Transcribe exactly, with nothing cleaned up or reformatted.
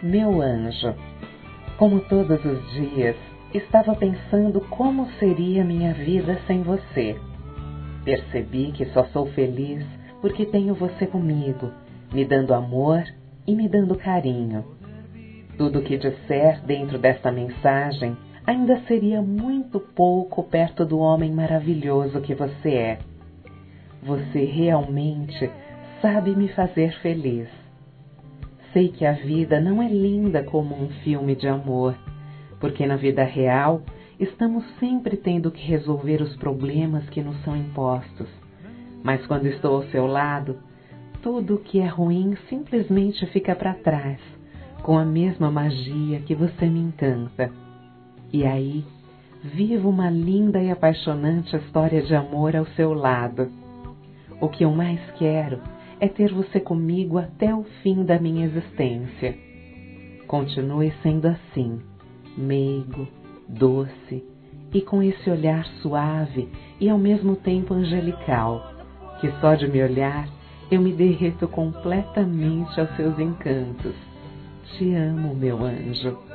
Meu anjo, como todos os dias, estava pensando como seria minha vida sem você. Percebi que só sou feliz porque tenho você comigo, me dando amor e me dando carinho. Tudo o que disser dentro desta mensagem ainda seria muito pouco perto do homem maravilhoso que você é. Você realmente sabe me fazer feliz. Sei que a vida não é linda como um filme de amor, porque na vida real estamos sempre tendo que resolver os problemas que nos são impostos. Mas quando estou ao seu lado, tudo o que é ruim simplesmente fica para trás, com a mesma magia que você me encanta. E aí, vivo uma linda e apaixonante história de amor ao seu lado. O que eu mais quero é ter você comigo até o fim da minha existência. Continue sendo assim, meigo, doce e com esse olhar suave e ao mesmo tempo angelical, que só de me olhar eu me derreto completamente aos seus encantos. Te amo, meu anjo.